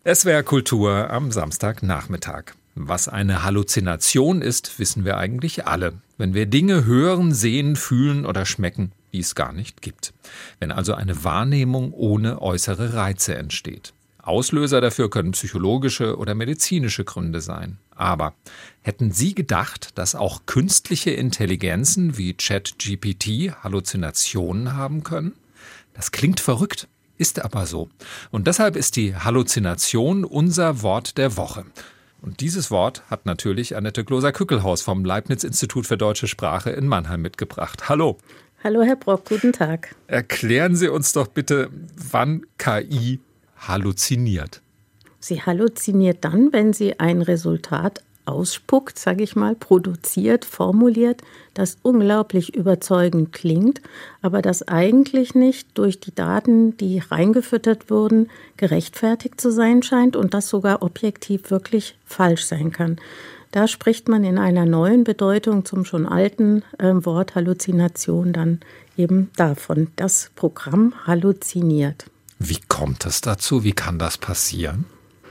SWR Kultur am Samstagnachmittag. Was eine Halluzination ist, wissen wir eigentlich alle. Wenn wir Dinge hören, sehen, fühlen oder schmecken, die es gar nicht gibt. Wenn also eine Wahrnehmung ohne äußere Reize entsteht. Auslöser dafür können psychologische oder medizinische Gründe sein. Aber hätten Sie gedacht, dass auch künstliche Intelligenzen wie ChatGPT Halluzinationen haben können? Das klingt verrückt. Ist aber so. Und deshalb ist die Halluzination unser Wort der Woche. Und dieses Wort hat natürlich Annette Gloser-Kückelhaus vom Leibniz-Institut für Deutsche Sprache in Mannheim mitgebracht. Hallo. Hallo Herr Brock, guten Tag. Erklären Sie uns doch bitte, wann KI halluziniert. Sie halluziniert dann, wenn sie ein Resultat ausspuckt, sage ich mal, produziert, formuliert, das unglaublich überzeugend klingt, aber das eigentlich nicht durch die Daten, die reingefüttert wurden, gerechtfertigt zu sein scheint und das sogar objektiv wirklich falsch sein kann. Da spricht man in einer neuen Bedeutung zum schon alten Wort Halluzination dann eben davon. Das Programm halluziniert. Wie kommt es dazu? Wie kann das passieren?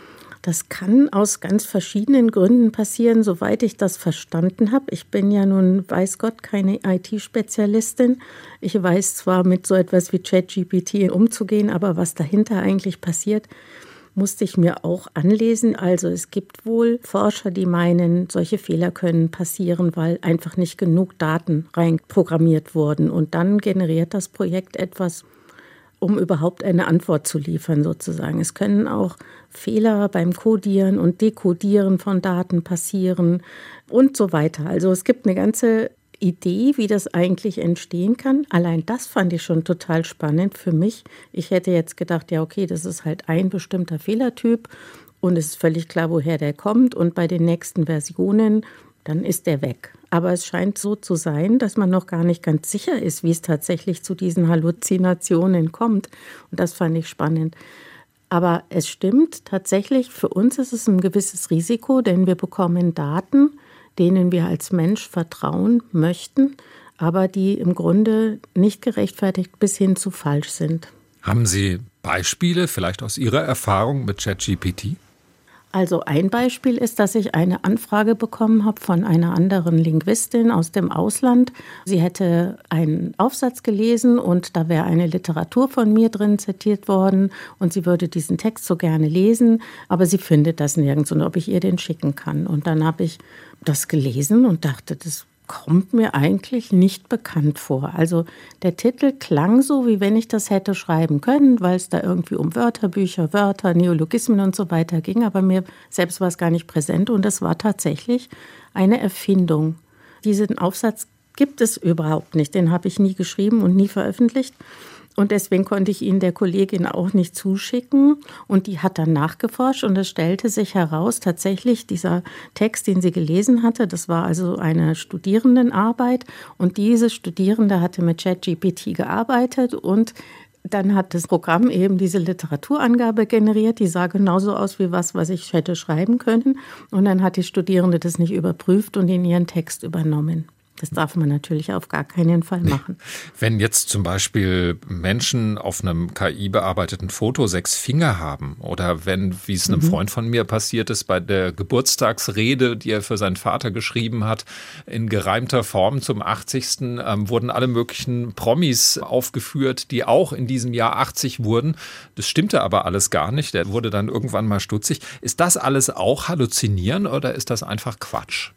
Das kann aus ganz verschiedenen Gründen passieren, soweit ich das verstanden habe. Ich bin ja nun, weiß Gott, keine IT-Spezialistin. Ich weiß zwar, mit so etwas wie ChatGPT umzugehen, aber was dahinter eigentlich passiert, musste ich mir auch anlesen. Also es gibt wohl Forscher, die meinen, solche Fehler können passieren, weil einfach nicht genug Daten reinprogrammiert wurden. Und dann generiert das Projekt etwas, um überhaupt eine Antwort zu liefern sozusagen. Es können auch Fehler beim Codieren und Dekodieren von Daten passieren und so weiter. Also es gibt eine ganze Idee, wie das eigentlich entstehen kann. Allein das fand ich schon total spannend für mich. Ich hätte jetzt gedacht, ja okay, das ist halt ein bestimmter Fehlertyp und es ist völlig klar, woher der kommt und bei den nächsten Versionen, dann ist der weg. Aber es scheint so zu sein, dass man noch gar nicht ganz sicher ist, wie es tatsächlich zu diesen Halluzinationen kommt. Und das fand ich spannend. Aber es stimmt tatsächlich, für uns ist es ein gewisses Risiko, denn wir bekommen Daten, denen wir als Mensch vertrauen möchten, aber die im Grunde nicht gerechtfertigt bis hin zu falsch sind. Haben Sie Beispiele, vielleicht aus Ihrer Erfahrung mit ChatGPT? Also ein Beispiel ist, dass ich eine Anfrage bekommen habe von einer anderen Linguistin aus dem Ausland. Sie hätte einen Aufsatz gelesen und da wäre eine Literatur von mir drin zitiert worden und sie würde diesen Text so gerne lesen, aber sie findet das nirgends und ob ich ihr den schicken kann. Und dann habe ich das gelesen und dachte, das kommt mir eigentlich nicht bekannt vor. Also der Titel klang so, wie wenn ich das hätte schreiben können, weil es da irgendwie um Wörterbücher, Wörter, Neologismen und so weiter ging. Aber mir selbst war es gar nicht präsent und es war tatsächlich eine Erfindung. Diesen Aufsatz gibt es überhaupt nicht. Den habe ich nie geschrieben und nie veröffentlicht. Und deswegen konnte ich ihn der Kollegin auch nicht zuschicken. Und die hat dann nachgeforscht und es stellte sich heraus, tatsächlich dieser Text, den sie gelesen hatte, das war also eine Studierendenarbeit. Und diese Studierende hatte mit ChatGPT gearbeitet und dann hat das Programm eben diese Literaturangabe generiert. Die sah genauso aus wie was ich hätte schreiben können. Und dann hat die Studierende das nicht überprüft und in ihren Text übernommen. Das darf man natürlich auf gar keinen Fall machen. Wenn jetzt zum Beispiel Menschen auf einem KI-bearbeiteten Foto 6 Finger haben oder wenn, wie es einem Freund von mir passiert ist, bei der Geburtstagsrede, die er für seinen Vater geschrieben hat, in gereimter Form zum 80. Wurden alle möglichen Promis aufgeführt, die auch in diesem Jahr 80 wurden. Das stimmte aber alles gar nicht. Der wurde dann irgendwann mal stutzig. Ist das alles auch Halluzinieren oder ist das einfach Quatsch?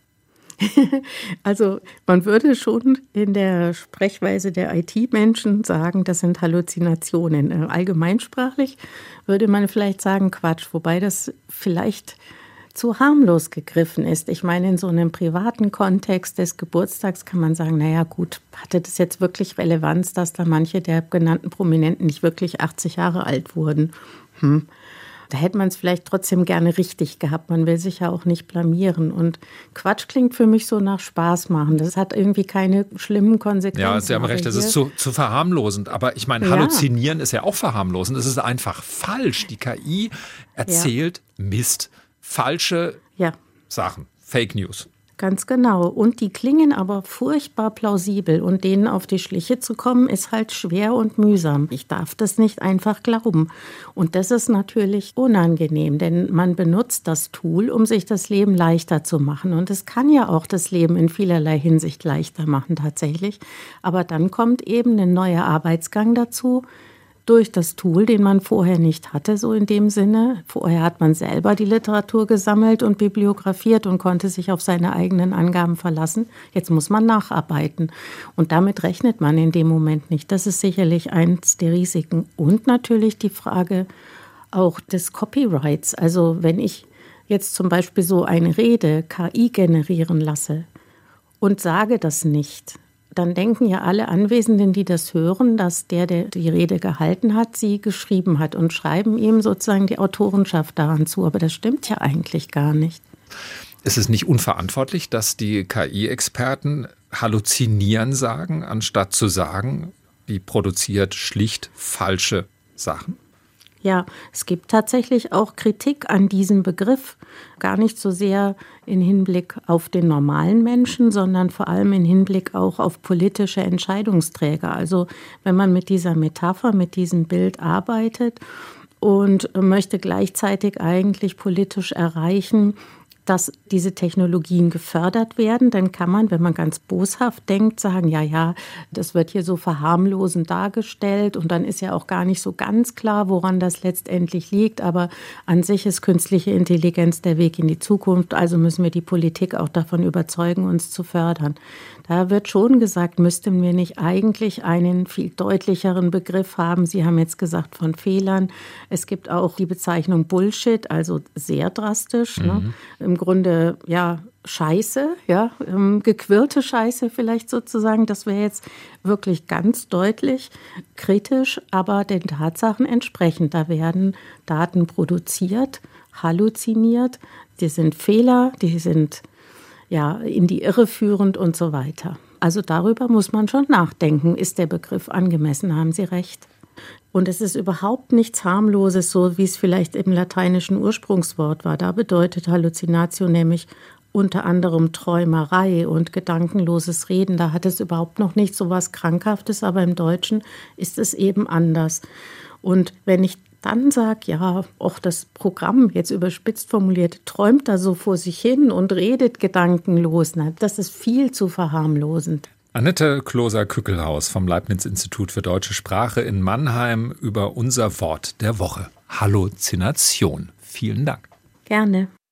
Also man würde schon in der Sprechweise der IT-Menschen sagen, das sind Halluzinationen. Allgemeinsprachlich würde man vielleicht sagen Quatsch, wobei das vielleicht zu harmlos gegriffen ist. Ich meine, in so einem privaten Kontext des Geburtstags kann man sagen, naja gut, hatte das jetzt wirklich Relevanz, dass da manche der genannten Prominenten nicht wirklich 80 Jahre alt wurden? Da hätte man es vielleicht trotzdem gerne richtig gehabt. Man will sich ja auch nicht blamieren. Und Quatsch klingt für mich so nach Spaß machen. Das hat irgendwie keine schlimmen Konsequenzen. Ja, Sie haben recht, das ist zu verharmlosend. Aber ich meine, Halluzinieren ist ja auch verharmlosend. Es ist einfach falsch. Die KI erzählt Mist, falsche Sachen, Fake News. Ganz genau. Und die klingen aber furchtbar plausibel. Und denen auf die Schliche zu kommen, ist halt schwer und mühsam. Ich darf das nicht einfach glauben. Und das ist natürlich unangenehm, denn man benutzt das Tool, um sich das Leben leichter zu machen. Und es kann ja auch das Leben in vielerlei Hinsicht leichter machen tatsächlich. Aber dann kommt eben ein neuer Arbeitsgang dazu, durch das Tool, den man vorher nicht hatte, so in dem Sinne. Vorher hat man selber die Literatur gesammelt und bibliografiert und konnte sich auf seine eigenen Angaben verlassen. Jetzt muss man nacharbeiten. Und damit rechnet man in dem Moment nicht. Das ist sicherlich eins der Risiken. Und natürlich die Frage auch des Copyrights. Also wenn ich jetzt zum Beispiel so eine Rede KI generieren lasse und sage das nicht, dann denken ja alle Anwesenden, die das hören, dass der die Rede gehalten hat, sie geschrieben hat und schreiben ihm sozusagen die Autorenschaft daran zu. Aber das stimmt ja eigentlich gar nicht. Es ist nicht unverantwortlich, dass die KI-Experten halluzinieren sagen, anstatt zu sagen, die produziert schlicht falsche Sachen. Ja, es gibt tatsächlich auch Kritik an diesem Begriff, gar nicht so sehr in Hinblick auf den normalen Menschen, sondern vor allem in Hinblick auch auf politische Entscheidungsträger. Also wenn man mit dieser Metapher, mit diesem Bild arbeitet und möchte gleichzeitig eigentlich politisch erreichen, dass diese Technologien gefördert werden, dann kann man, wenn man ganz boshaft denkt, sagen, ja, das wird hier so verharmlosend dargestellt und dann ist ja auch gar nicht so ganz klar, woran das letztendlich liegt, aber an sich ist künstliche Intelligenz der Weg in die Zukunft, also müssen wir die Politik auch davon überzeugen, uns zu fördern. Da wird schon gesagt, müssten wir nicht eigentlich einen viel deutlicheren Begriff haben. Sie haben jetzt gesagt von Fehlern. Es gibt auch die Bezeichnung Bullshit, also sehr drastisch. Ne? Im Grunde, ja, Scheiße, ja, gequirlte Scheiße vielleicht sozusagen. Das wäre jetzt wirklich ganz deutlich kritisch, aber den Tatsachen entsprechend. Da werden Daten produziert, halluziniert. Die sind Fehler, die sind ja in die Irre führend und so weiter. Also darüber muss man schon nachdenken. Ist der Begriff angemessen? Haben Sie recht? Und es ist überhaupt nichts Harmloses, so wie es vielleicht im lateinischen Ursprungswort war. Da bedeutet Halluzinatio nämlich unter anderem Träumerei und gedankenloses Reden. Da hat es überhaupt noch nicht so was Krankhaftes, aber im Deutschen ist es eben anders. Und wenn ich dann sage, ja, auch das Programm, jetzt überspitzt formuliert, träumt da so vor sich hin und redet gedankenlos, das ist viel zu verharmlosend. Annette Kloser-Kückelhaus vom Leibniz-Institut für Deutsche Sprache in Mannheim über unser Wort der Woche. Halluzination. Vielen Dank. Gerne.